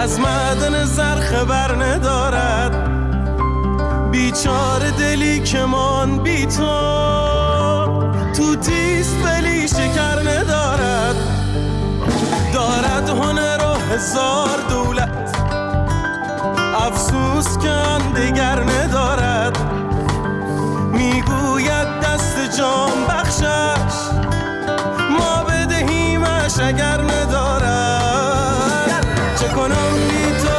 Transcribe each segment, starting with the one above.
از معدن زر خبر ندارد، بیچاره دلی که من بی تو تیست ولی شکر ندارد، دارد هنر و هزار دولت، افسوس که آن دگر ندارد، میگوید دست جان بخشش ما بدهیمش اگر ندارد. چه کنم بی تو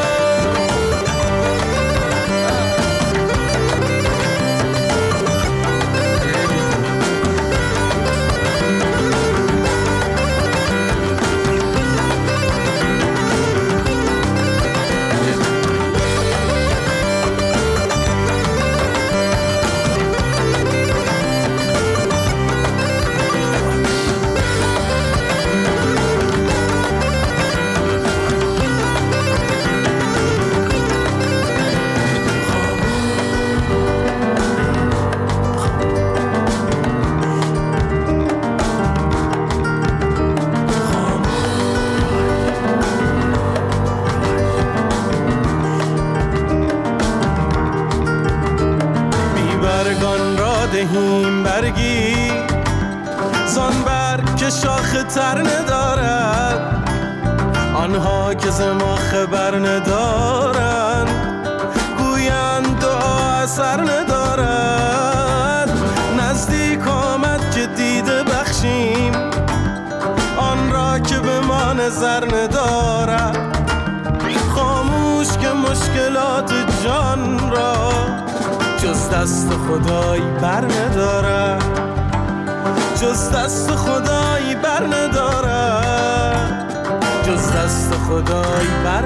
دهیم برگی زان برگ که شاخ تر ندارد، آنها که ز ما خبر ندارند گویند دعا اثر ندارد. نزدیک آمد که دیده بخشیم آن را که به ما نظر ندارد، خاموش که مشکلات جان را جز دست خدایی بر ندارد، جز دست خدایی بر ندارد، جز دست خدایی بر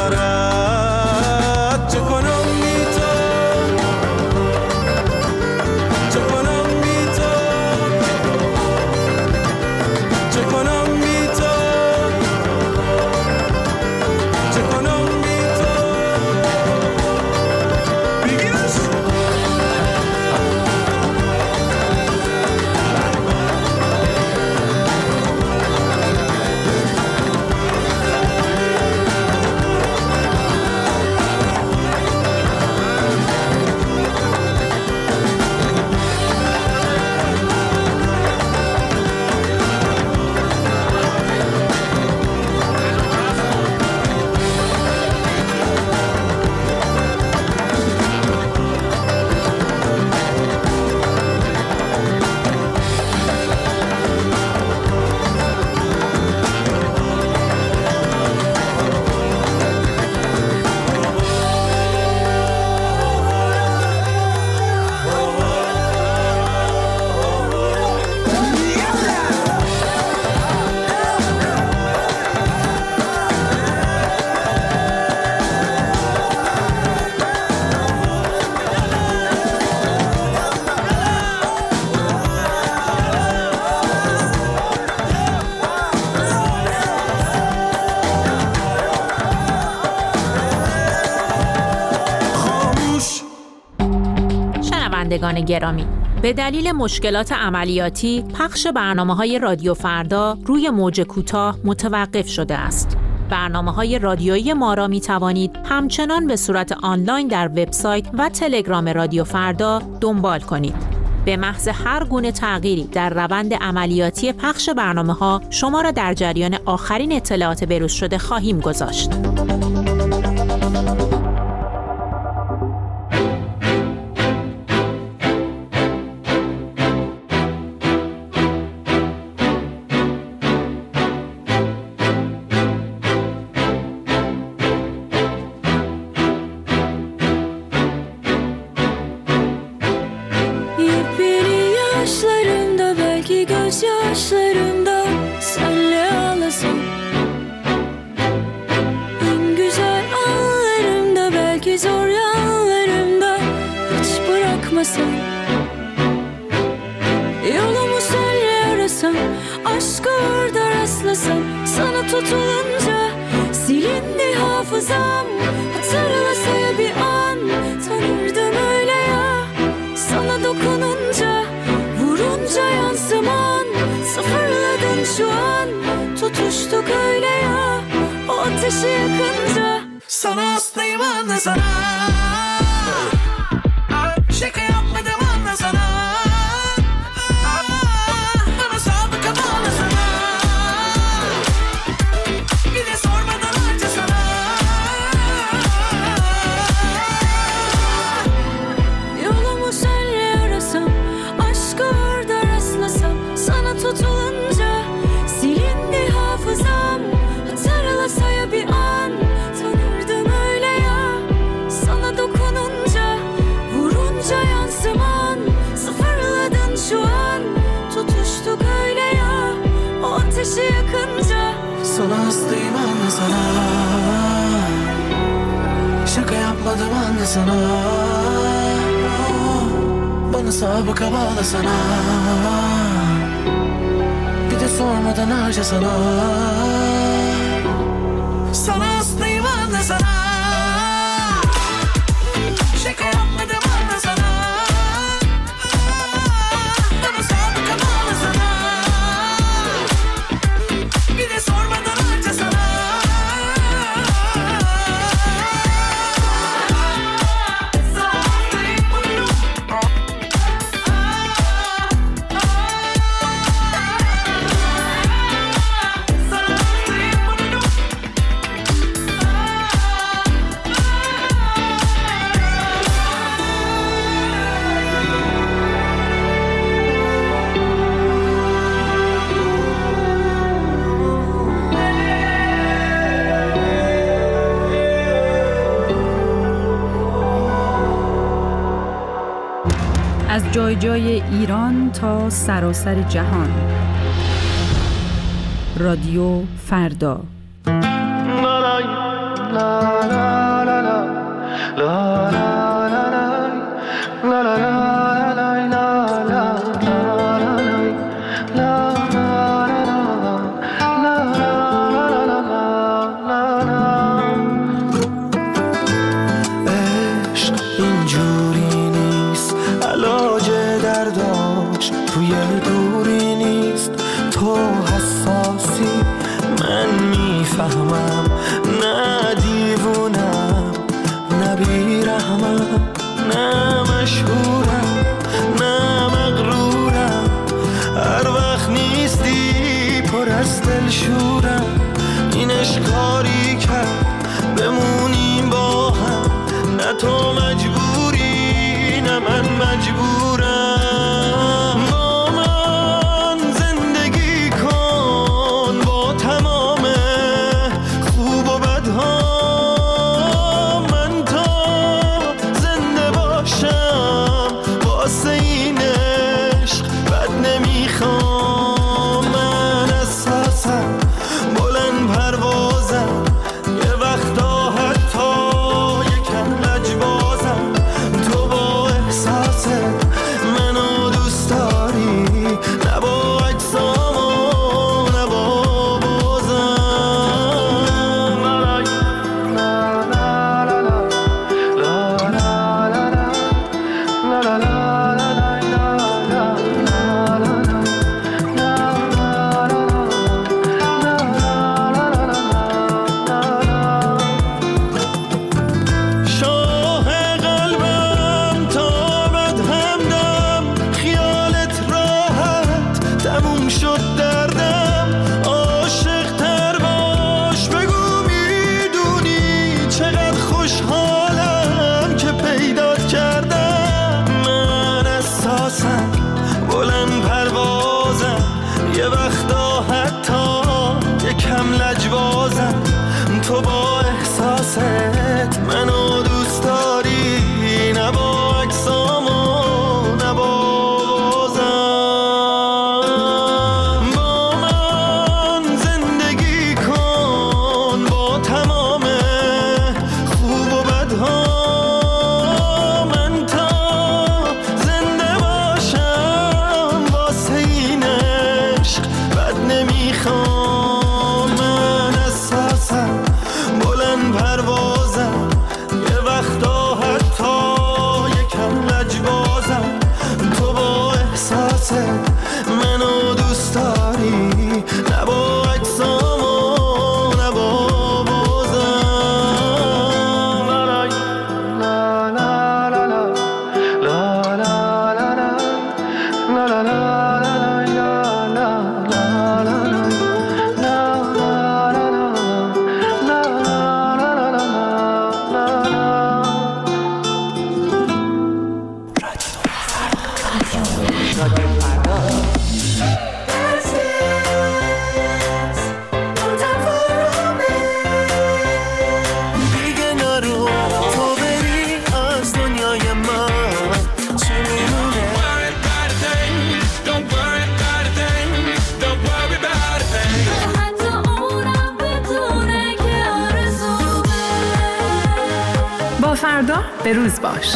ندارد. چه کنم بی تو چه کنم بی تو چه کنم بی تو چه کنم بی تو بگیرش. شنوندگان گرامی، به دلیل مشکلات عملیاتی پخش برنامه‌های رادیو فردا روی موج کوتاه متوقف شده است. برنامه‌های رادیویی ما را می‌توانید همچنان به صورت آنلاین در وبسایت و تلگرام رادیو فردا دنبال کنید. به محض هر گونه تغییری در روند عملیاتی پخش برنامه‌ها شما را در جریان آخرین اطلاعات بروز شده خواهیم گذاشت. Yaşlarımda senle ağlasın, en güzel anlarımda, belki zor yanlarımda hiç bırakmasın. Yolumu senle arasam, aşka orada rastlasam, sana tutulunca silindi hafızam. Hatırlasaya bir an, tanırdım öyle ya, sana dokununca, vurunca yansıman. Sıfırladın şu an, tutuştuk öyle ya, o ateşi yakınca. Sana hastayım anlasana. Şaka yapmadım anlasana. Bana sabıka bağlasana. Bir de sormadan harcasana. Yolumu senle arasam, aşkı orada rastlasam, sana tutulunca silindi hafızam. Hatırlasa ya bir an, tanırdım öyle ya. Sana dokununca, vurunca yansıman, sıfırladın şu an. Tutuştuk öyle ya, o ateşi yakınca. Sana hastayım anlasana. Şaka yapmadım anlasana. Bana sabıka bağlasana. Bir de sormadan harcasana. Sana hastayım anlasana. Şaka yapmadım anlasana. Bana sabıka bağlasana. Bir de sormadan harcasana. از جای جای ایران تا سراسر جهان. رادیو فردا. عشق اینجوری نیست، علاج درداش توی دوری نیست. تو حساسی من میفهمم، نه دیوونم نه بیرحمم، نه مشهورم نه مغرورم. هر وقت نیستی پر از دلشورم. این اشکاری کرد بمونیم با هم، نه تو مجبوری نه من مجبورم. با من زندگی کن با تمام خوب و بدها. من تا زنده باشم واسه این عشق بد نمیخوام. من اساسم بلند پروازم، یه وقتا حتی یکم لجبازم. تا فردا به روز باش.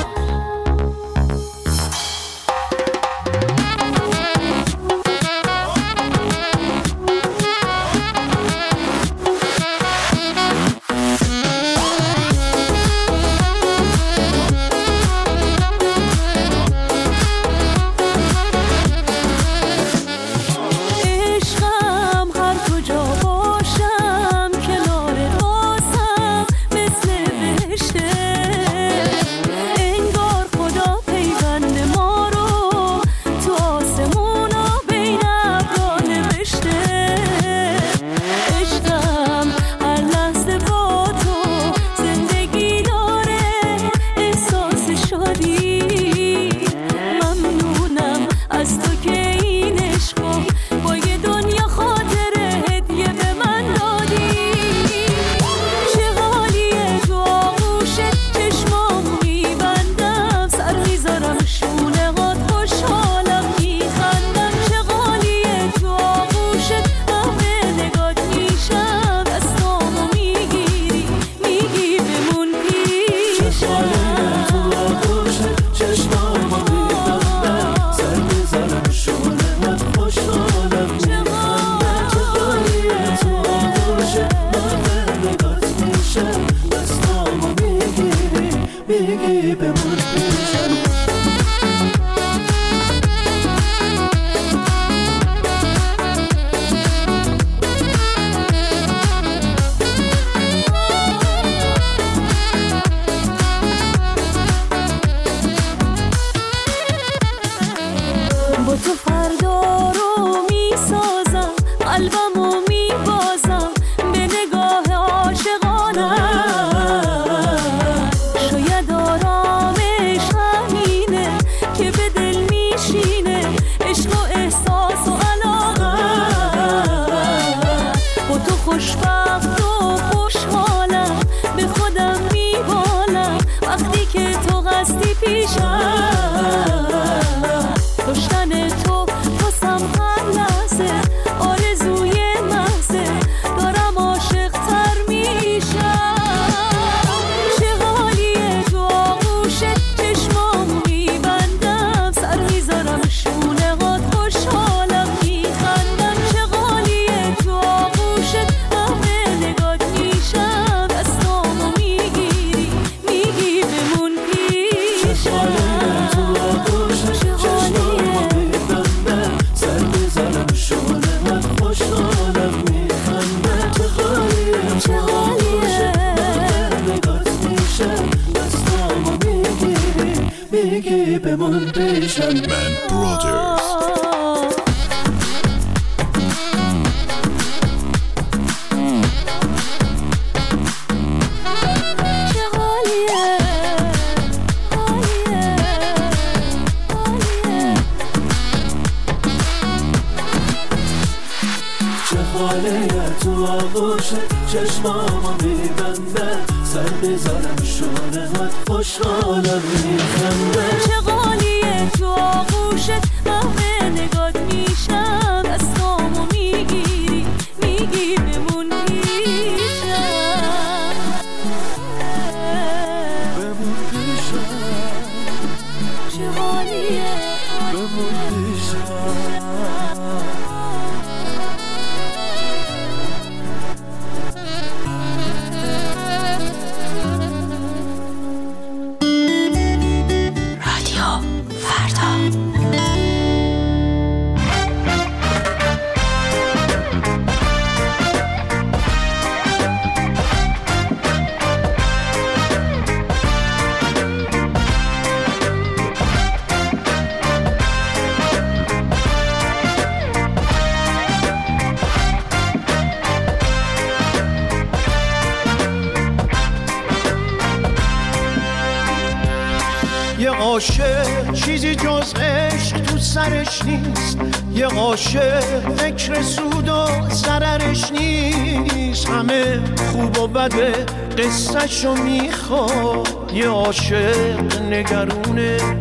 عاشق چیزی جز عشق تو سرش نیست، یه عاشق فکر سود و ضررش نیست، همه خوب و بده قصه‌شو میخواد، یه عاشق نگرون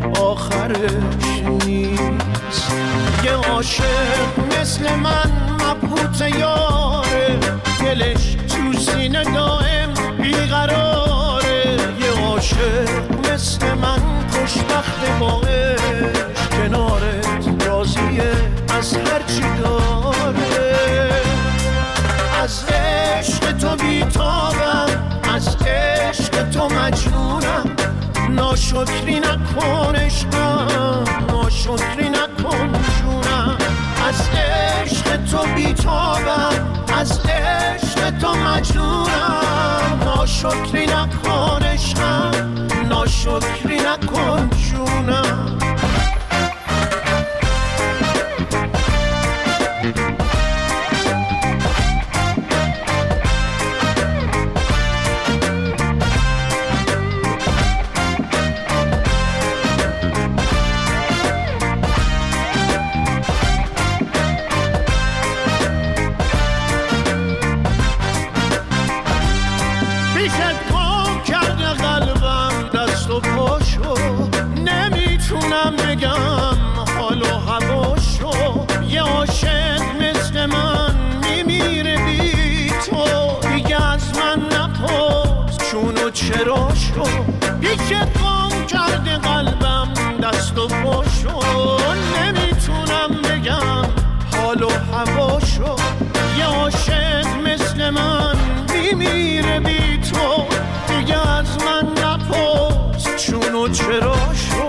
آخرش نیست، یه عاشق مثل من مبهوت یاره، دلش تو سینه دائم بیقراره، یه عاشق مثل من خوشبخت با عشق کنارت راضیه از هرچی داره. از عشق تو بیتابم، از عشق تو مجنونم، ناشکری نکن عشقم، ناشکری نکن جونم. از عشق تو بیتابم، از عشق تو مجنونم، ناشکری نکن عشقم، ناشکری نکن جونم. نمیتونم بگم حال و هواشو، یه عاشق مثل من میمیره بی تو. دیگه از من نپرس چون و چراشو، بیشه گم کرده قلبم دست و پاشو. نمیتونم بگم حال و هواشو، یه عاشق مثل من میمیره بی تو. دیگه از من نپرس چون و چراشو.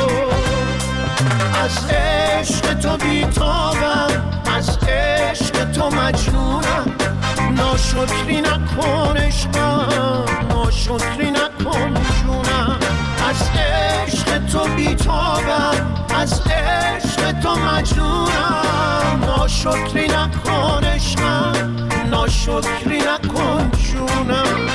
از عشق تو بیتابم، از عشق تو مجنونم، ناشکری نکن عشقم، ناشکری نکن جونم. از عشق تو بیتابم، از عشق تو مجنونم، ناشکری نکن عشقم، ناشکری نکن جونم.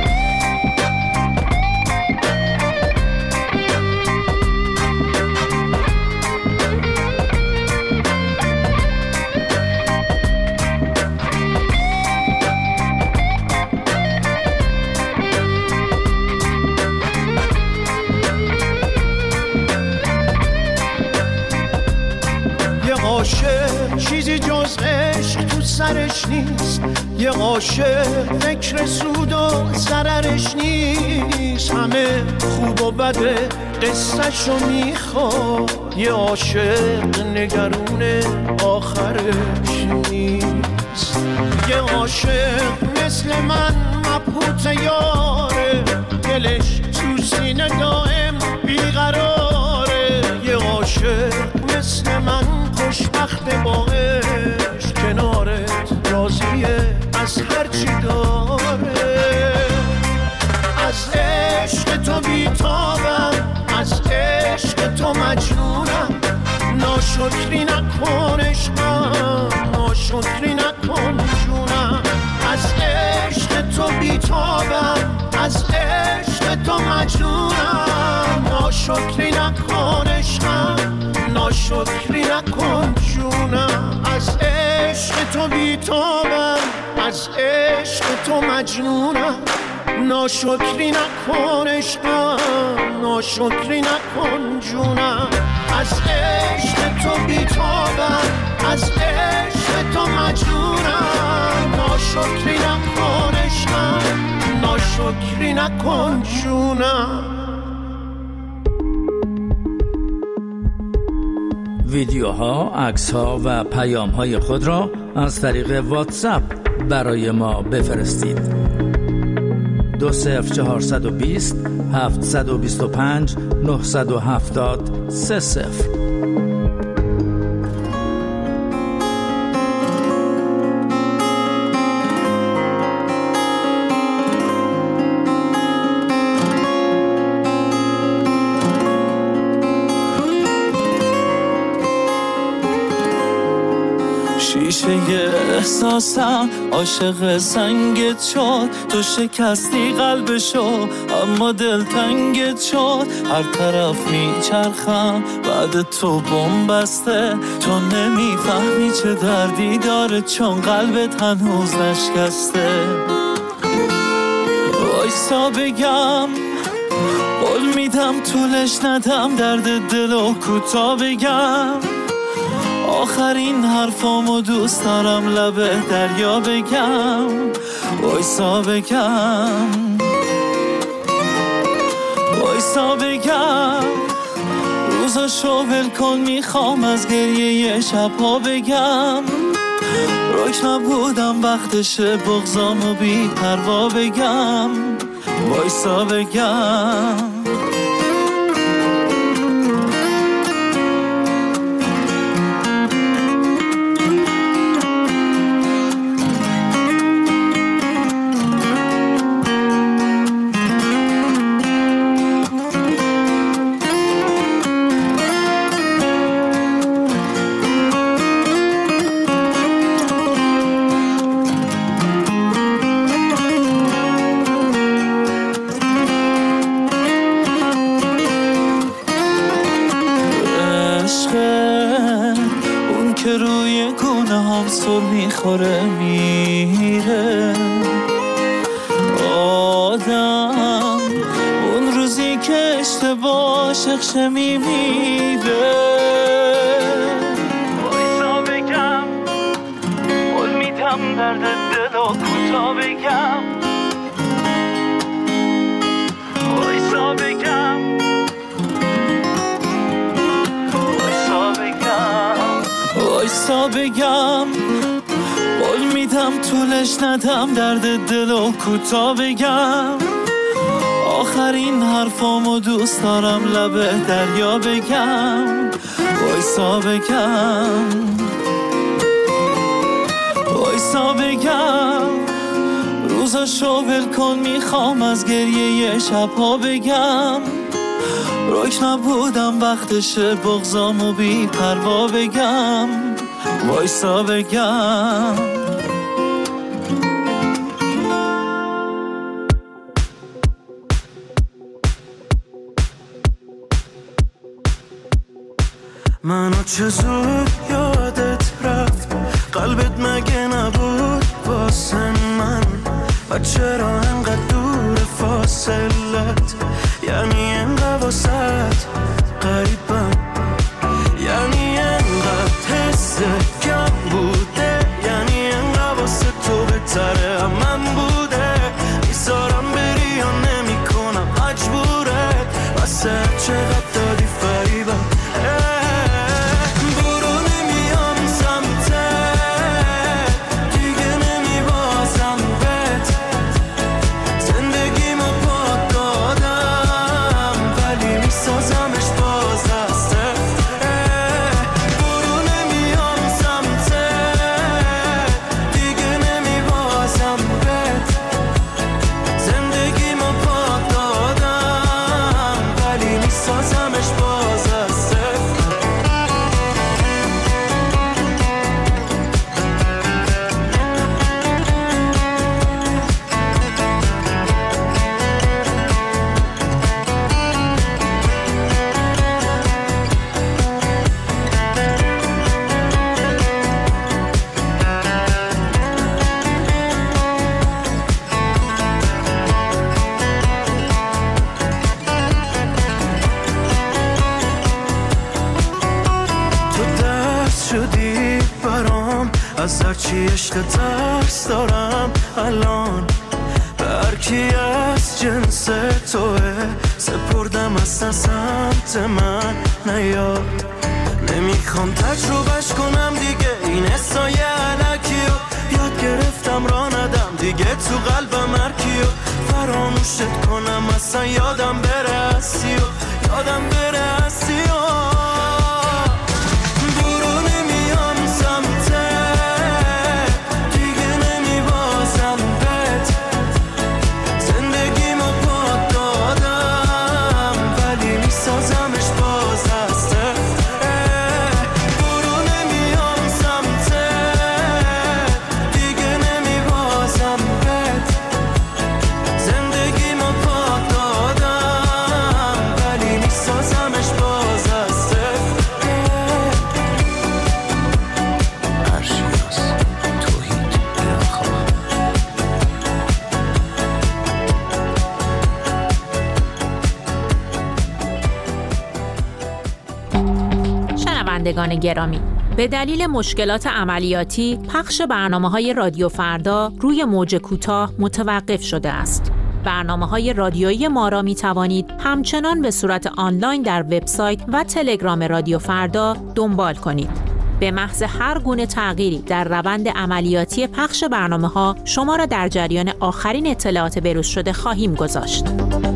عاشق چیزی جز عشق تو سرش نیست، یه عاشق فکر سود و ضررش نیست. همه خوب و بده قصه‌شو میخواد، یه عاشق نگرون آخرش نیست. یه عاشق مثل من مبهوت یاره، دلش تو سینه دائم بیقراره. یه عاشق مثل من خوشبخت با عشق کنارت راضیه از هرچی داره. از عشق تو بیتابم، از عشق تو مجنونم، ناشکری نکن عشقم، ناشکری نکن جونم. از عشق تو بیتابم، از عشق تو مجنونم، ناشکری نکن عشقم، ناشکری نکن جونم. از عشق تو بیتابم، از عشق تو مجنونم، ناشکری نکن عشقم، ناشکری نکن جونم. از عشق تو بیتابم، از عشق تو مجنونم، ناشکری نکن عشقم، ناشکری نکن جونم. ویدیوها، عکس‌ها و پیام‌های خود را از طریق واتساپ برای ما بفرستید. 20420 725 970 30. شیشه احساسم عاشق سنگت شد، تو شکستی قلبشو اما دل تنگت شد. هر طرف میچرخم بعد تو بم بسته، تو نمیفهمی چه دردی داره چون قلبت هنوز نشکسته. وایسا بگم، قول میدم طولش ندم، درد دلو کوتا بگم. آخرین حرفامو دوست دارم لب دریا بگم. وایسا بگم، وایسا بگم روزاشو ول کن، میخوام از گریه شبها بگم رک نبودم وقتشه بغضامو بی پروا بگم وایسا بگم میخوره میره آدم اون روزی که اشتباه شخشه میمیره وایسا بگم قول میدم درد دل و کوتا بگم وایسا بگم وایسا بگم وایسا بگم قول میدم طولش ندم درد دل و کوتا بگم آخرین حرفامو دوست دارم لب دریا بگم وایسا بگم وایسا بگم روزاشو ول کن، میخوام از گریه شبها بگم رک نبودم وقتشه بغضامو بی پروا بگم وایسا بگم منو چه زود یادت رفت قلبت مگه نبود واسه من و چرا انقدر دور فاصلت یعنی انقدر واسط قریبم یعنی انقدر حست کم بوده یعنی انقدر واسه تو بهتره هم من بوده میذارم بری یا نمی کنم مجبورت واسه چقدر دادی فریبم از هرچی عشق ترس دارم الان به هرکی از جنس توه سپردم اصلا سمت من نیاد نمیخوام تجربهش کنم دیگه این حسای علکیو یاد گرفتم را ندم دیگه تو قلبم هرکیو فراموشت کنم اصلا یادم بره هستی و یادم بره هستی و شنوندگان گرامی، به دلیل مشکلات عملیاتی پخش برنامه‌های رادیو فردا روی موج کوتاه متوقف شده است. برنامه‌های رادیویی ما را می‌توانید همچنان به صورت آنلاین در وبسایت و تلگرام رادیو فردا دنبال کنید. به محض هر گونه تغییری در روند عملیاتی پخش برنامه‌ها شما را در جریان آخرین اطلاعات بروز شده خواهیم گذاشت.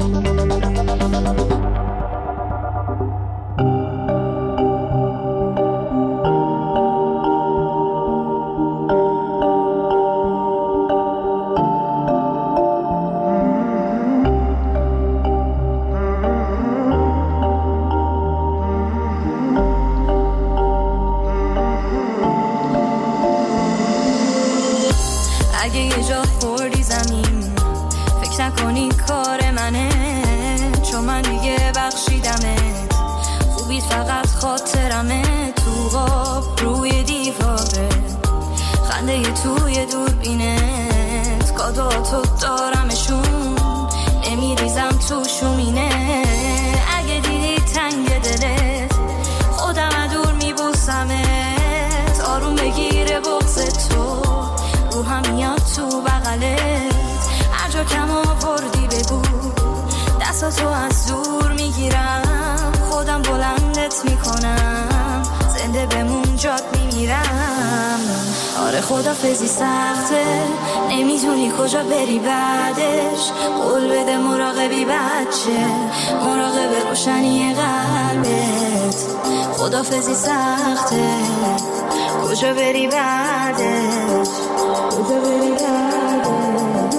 اگه یه جا خوردی زمین فکر نکنی کار منه، چون من دیگه بخشیدمت، خوبیت فقط خاطرمه، تو غاب روی دیواره، خنده توی دوربینت، کادواتو دارمشون، نمیریزم تو شومینه. اگه دیدی تنگ دلت خودم دور میبوسمت، آروم بگیره بغض تو، روحم میاد تو بغلت، هر جا کم آوردی بگو، دستاتو از دور میگیرم، خودم بلندت میکنم، زنده بمون جات میمیرم. آره خدافظی سخته، نمیدونی کجا بری بعدش، قول بده مراقبی بچه، مراقب روشنی قلبت. خدافظی سخته، کجا بری بعدش، کجا بری بعدش.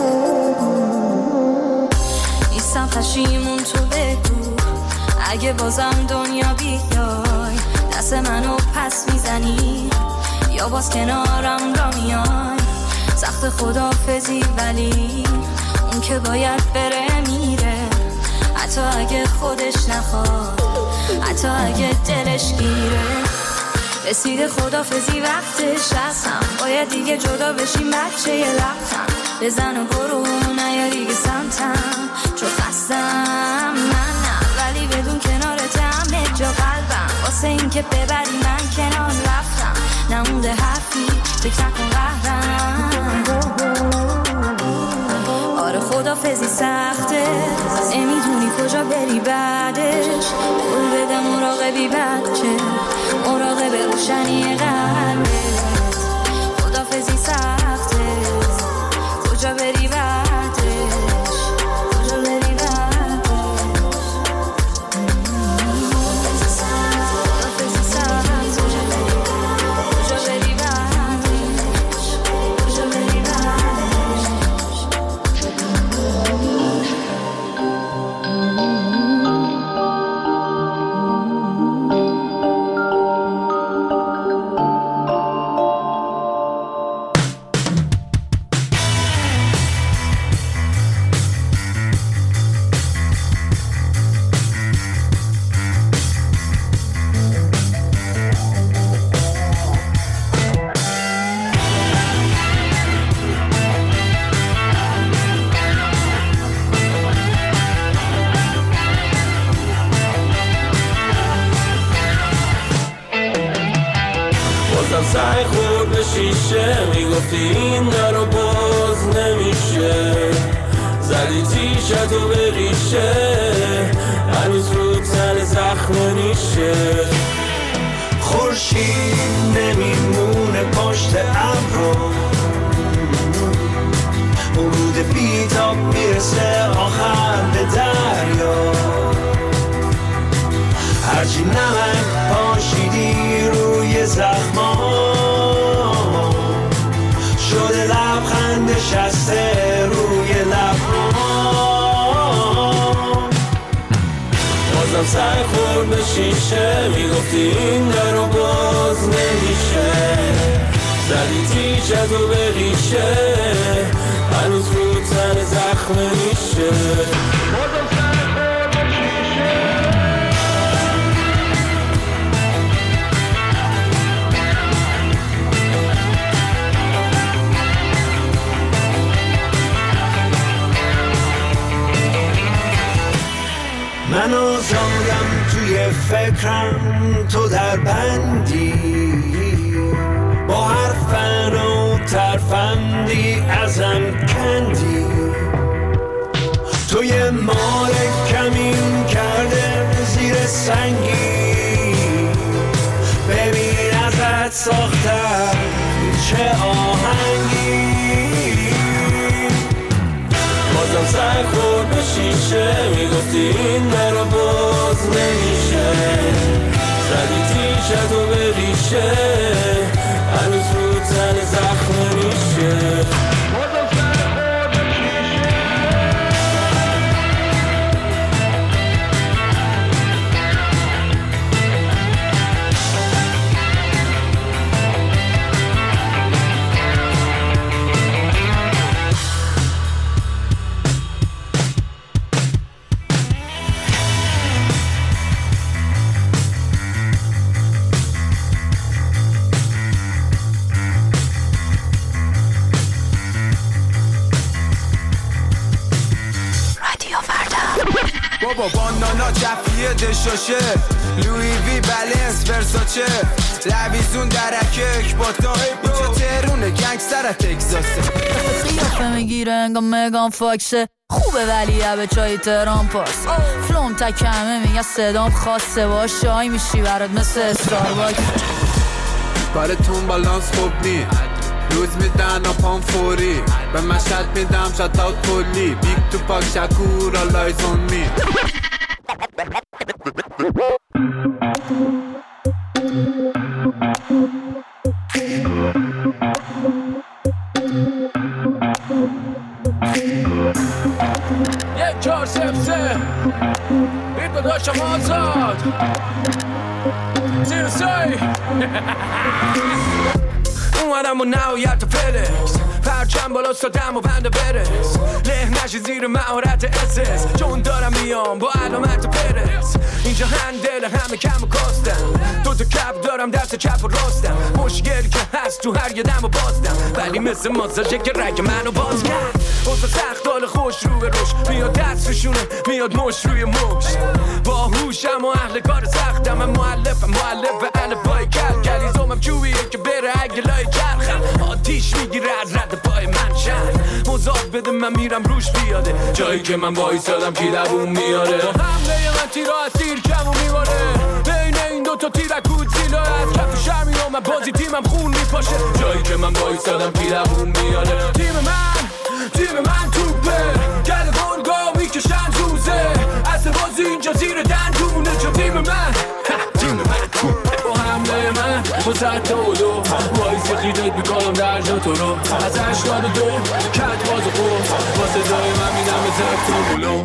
نیستم پشیمون تو بگو، اگه بازم دنیا بیای، دست منو پس میزنی یا باز کنارم را میای. سخت خدافظی ولی اون که باید بره میره، حتی اگه خودش نخواد، حتی اگه دلش گیره. رسیده خدافظی وقتش هستم، باید دیگه جدا بشیم بچه یه لبخند بزن و برو نیا دیگه سمتم، چون خستم من نه، ولی بدون کنارت همه جا قلبم، واسه این که ببری من کنار رفتم، نمونده حرفی فکر نکن قهرم. آره خدافظی سخته، نمیدونی کجا بری بعدش، قول بده مراقبی بچه، مراقب روشنی قلبت. خدافظی سخته، کجا بری بعدش، کجا بری بعدش. خدافظی سخته، کجا بری بعدش، کجا بری بعدش. سعی خورد به شیشه، میگفتی این درو باز نمیشه، زدی تیشتو به ریشه، هنوز رو تن زخم نیشه. خورشید نمیمونه پشت ابرو، ورود بیتاب میرسه آخر به دریا، هرچی نمک پاشیدی روی زخما، شده لبخند نشسته روی لبها. بازم سعی خورد به شیشه، میگفتی این درو باز نمیشه، زدی تیشتو به ریشه، هنوز رو تن زخم نیشه. بازم سعی خورد به شیشه. من آزادم توی فکرم، تو در بندی، با هر فن و ترفندی ازم کندی، تو یه مال کمین کرده زیر سنگی، ببین ازت ساختم چه آهنگی. بازم سر خورد به شیشه میگفتی این مرا باز نمیشه، زدی تیشتو به ریشه هنوز رو تن زخم میشه. بابا بانانا جفیه دشاشه لوی وی بلنس ورساچه لویزون درکه اکباتا اینجا تهرونه گنگستر تکساسه قیافه میگیره انگا مگان فاکسه خوبه ولی به چای تهران پاس فلوم تکمه میگه صدام خاصه باش شای میشی برات مثل استارباکس کارتون بالانس خوب نی روز میدن پام فوری به مشهد میدم شات اوت کلی بیگ تو پاک شکور آلایز اون می یک چار سفته بیت بداشم آزاد زیر سای اومدم و نهایت فلکس پرچم بالا سادم و بنده برس له نشی زیر مهارت اسس چون دارم میام با علامت پرس اینجا هندل همه کم و کاستم دو تا کپ دارم دست چپ و راستم مشکلی که هست تو هر یه دم و بازدم ولی مثل ماساژه که رگ منو باز کرد اوزا سخت حال خوش رو به روش میاد دست روشونه میاد مش روی مش با هوشم و اهل کار سختم من مؤلفم الفبای کلیزومم چوبیه که بره اگه لای چرخم آتیش میگیره از رد پای من شهر مزاد بده من میرم روش بیاده جایی که من وایسادم کی دووم میاره حمله من تیرا از تیر کمو میباره بین این دوتا تیرکود زیلا از کف شهر میام من بازی تیمم خون میپاشه جایی که من وایسادم کی دووم میاره تیم من توپه گل گرگا میکشن دوزه اصل بازی اینجا زیر دندونه چون تیم من با حمله من با زد دولو وایسی خیدت میکنم در جا تو رو از 82 کت باز خود با صدای من میدم به زفت و بلو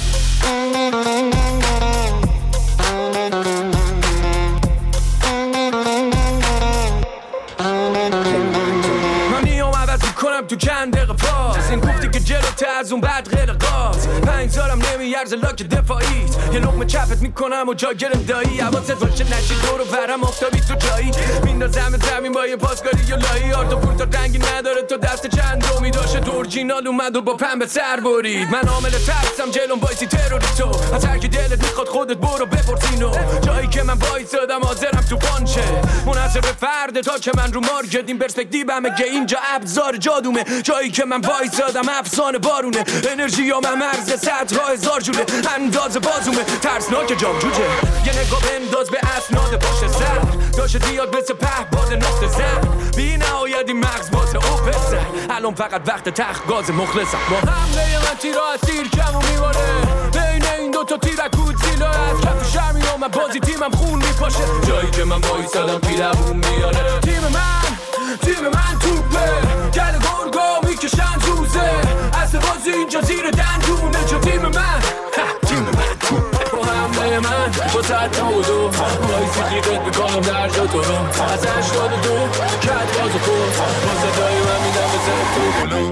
من میام عوض میکنم تو چند دقیقه پاس این گفتی که جلوت از اون بعد غیر قاس 5 سالم نمیارزه لاک دفاعیت یه لقمه چپت میکنم و جا گرم دایی حواست باشه نشی دور و برم افتابی تو جایی میندازم زمین با یه پاسکاری یا لایی آرد و پورتا رنگی نداره تو دست چند دومی داشته اورجینال اومد و با پنبه سر برید من عامل ترسم جلوم بایسی تروریستو از هر کی دلت میخواد خودت برو بپرسینو جایی که من وایسادم حاضرم تو پانچه منحصر به فرد تا که من رو مارکت این پرسپکتیومه که اینجا ابزار جادومه جایی که من وایسادم افسانه بارونه انرژی ها من مرز 100,000 جوله انداز بازومه ترسناک جام جوجه یه نگاه بنداز به اسناد باشه سر داشت دیاد مثل پهباد نقطه زن بی نهایت این مغز بازه او پسر الان فقط وقت تخت گاز مخلصم با حمله من تیرا از تیر کمو میباره بین این دوتا تیرکود زیلا از کف شهر میام من بازی تیمم خون میپاشه جایی که من وایسادم کی دووم میاره تیم من توپه گل گرگا میکشن دوزه اصل بازی اینجا زیر دندونه چون تیم من با حمله من با زد دولو وایسی خیدت میکنم در جا تو رو از 82 کت باز خود با صدای من میدم به زفت و بلو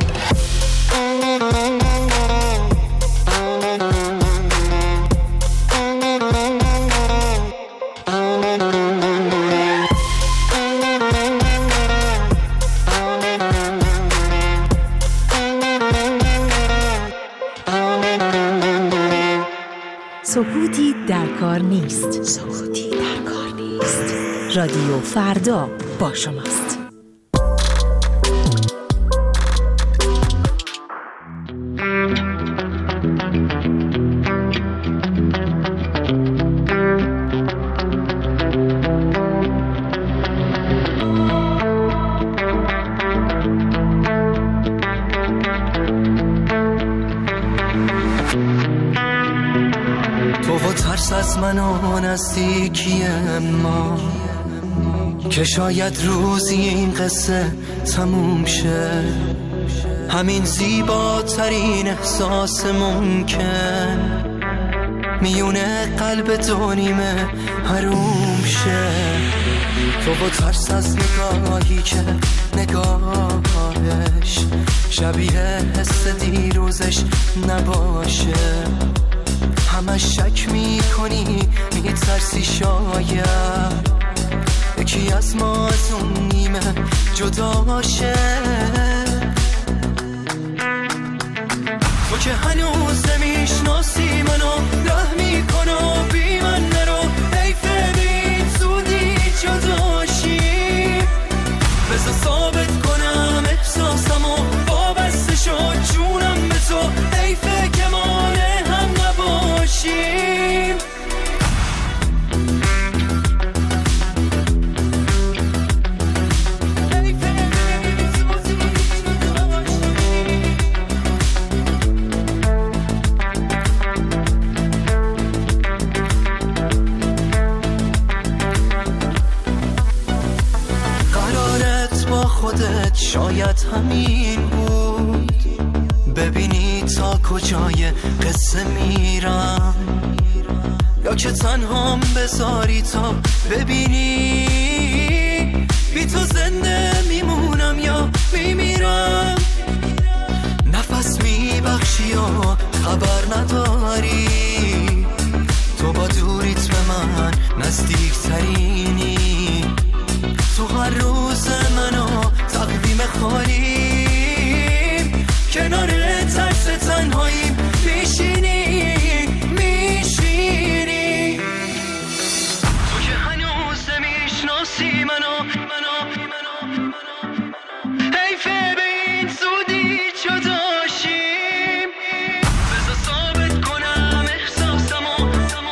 سکوتی در کار نیست. رادیو فردا با شماست. ترس از من و نزدیکی ما، که شاید روزی این قصه تموم شه. همین زیباترین احساس ممکن میونه قلب دو نیمه حروم شه. تو با ترس از نگاهی که نگاهش شبیه حس دیروزش نباشه، همش شک میکنی میترسی شاید یکی از ما از اون نیمه جدا شه. تو که هنوز نمیشناسی منو، ره میکنو بی من نرو، حیفه بین زودی جداشیم. بذار ثابت کنم احساسمو، وابسته شد جونم به تو، حیفه که مانع هم نباشیم. شاید همین بود، ببینی تا کجای قصه میرم، یا که تنهام بذاری تا ببینی بی تو زنده میمونم یا میمیرم. نفس میبخشی و خبر نداری، تو با دوریت به من نزدیک ترینی. تو هر روز منو تقویم خالیم، کنار ترس تنهاییم میشینی. تو که هنوز نمیشناسی منو، حیفه به این زودی جداشیم. بذار ثابت کنم احساسمو،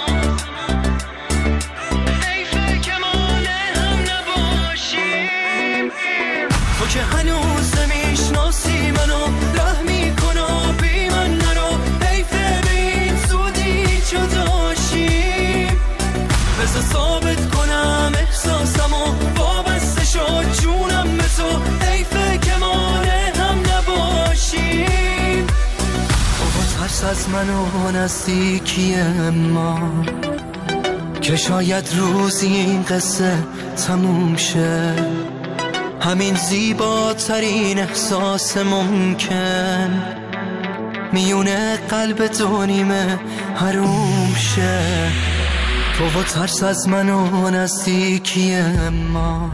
حیفه که مانع هم نباشیم. تو که هنوز نمیشناسی منو، ره میکنو بی من نرو، حیفه به این زودی جداشیم. بذار ثابت کنم احساسمو، وابسته شد جونم به تو، حیفه که مانع هم نباشیم. تو با ترس از من و نزدیکی ما، که شاید روزی این قصه تموم شه. همین زیباترین احساس ممکن میونه قلب دو نیمه حروم شه. تو با ترس از من و نزدیکی ما.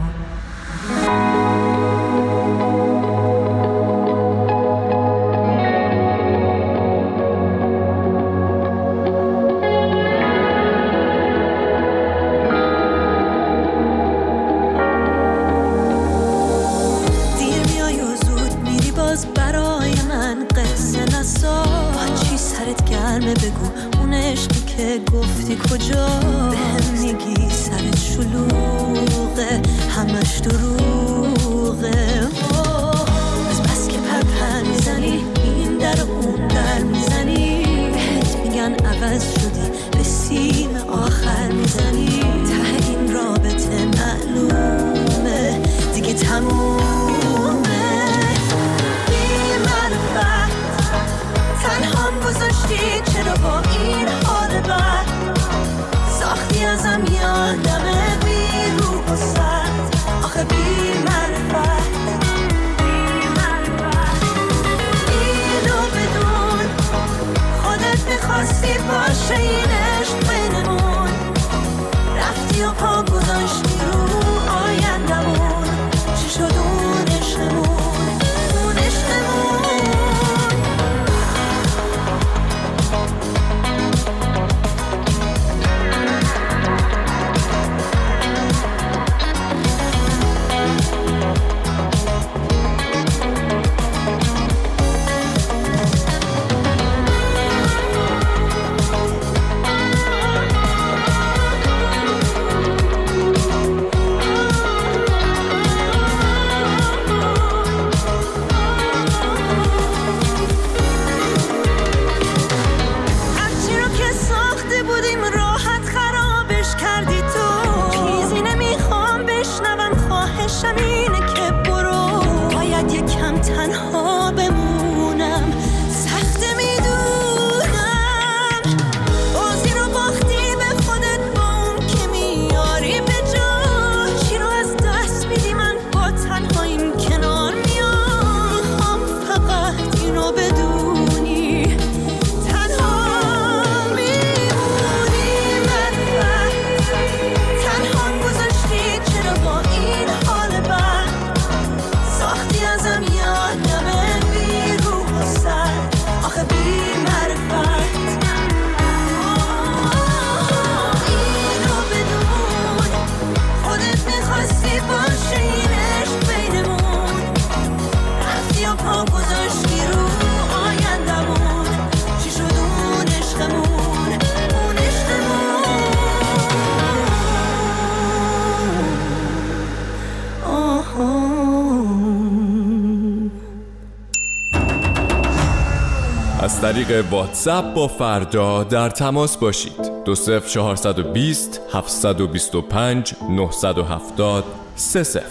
گفتی کجا بهم میگی سرت شلوغه، همش دروغه. از بس که پرپر میزنی این در و اون در میزنی، بهت میگن عوض شدی به سیم آخر میزنی. ته این رابطه معلومه دیگه تمومه. بی معرفت تنهام گذاشتی، چرا با این حال بد ساختی ازم یادمه بی روح و سرد. آخه بی معرفت اینو بدون، خودت میخواستی باشه این عشق بینمون، از طریق واتساپ با فردا در تماس باشید. 20420 725 970 30.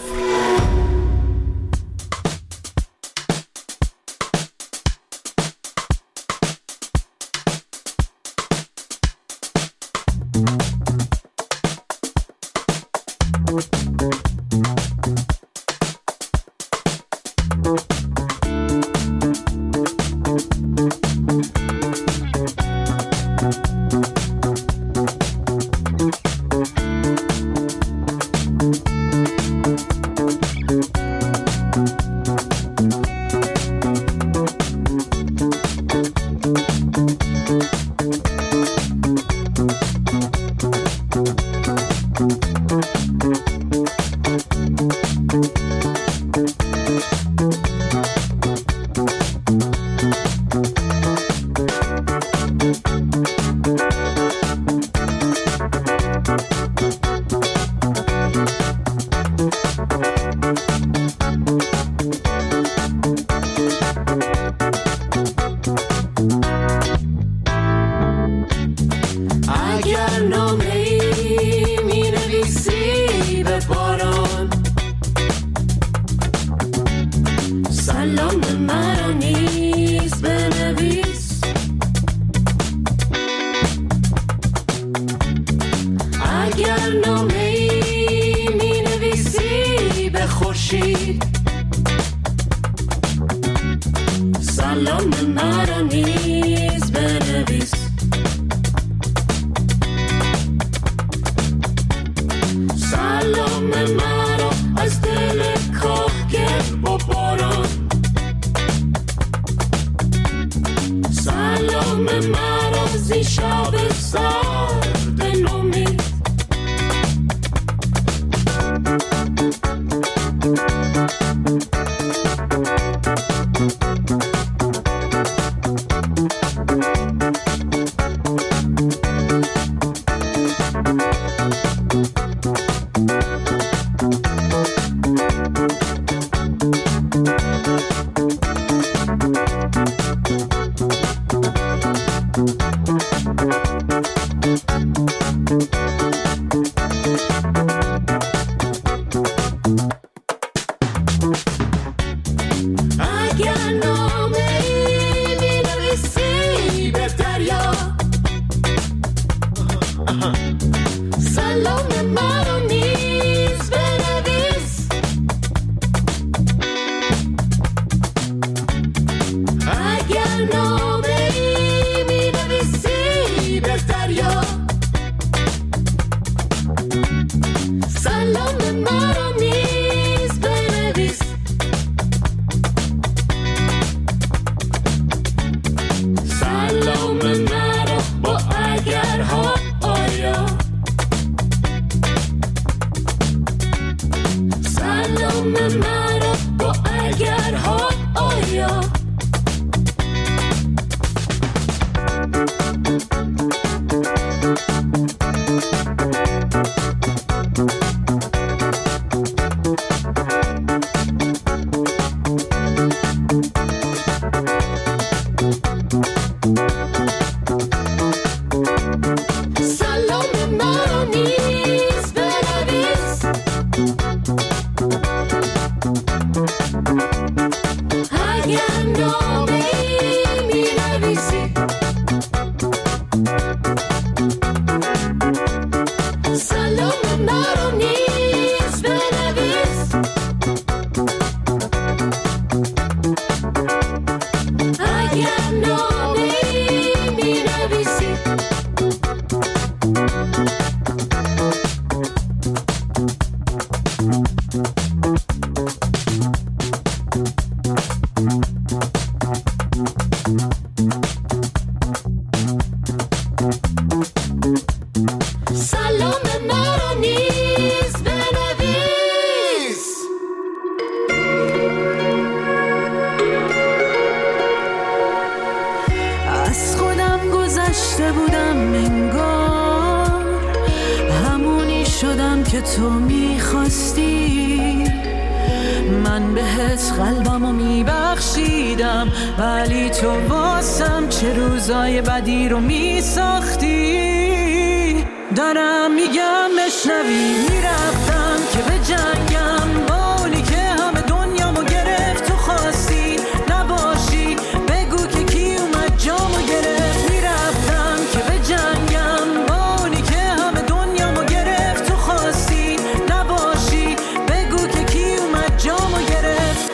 که تو میخواستی، من بهت قلبمو میبخشیدم، ولی تو واسم چه روزای بدی رو میساختی. دارم میگم بشنوی، میرفتم که به جنگم با اونی که همه دنیامو گرفت. تو خواستی نباشی، بگو که کی اومد جامو گرفت. میرفتم که به جنگم با اونی که همه دنیامو گرفت. تو خواستی نباشی، بگو که کی اومد جامو گرفت.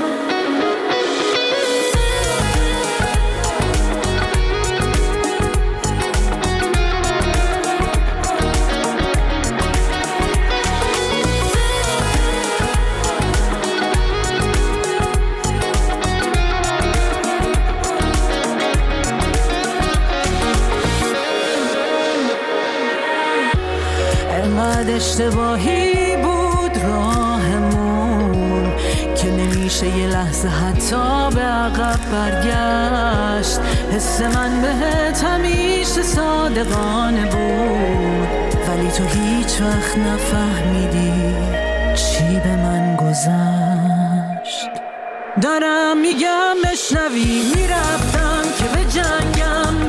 انقدر اشتباهی بود راهمون که نمیشه یه لحظه حتی به عقب برگشت. حس من بهت همیشه صادقانه بود، ولی تو هیچ وقت نفهمیدی چی به من گذشت. دارم میگم بشنوی، میرفتم که به جنگم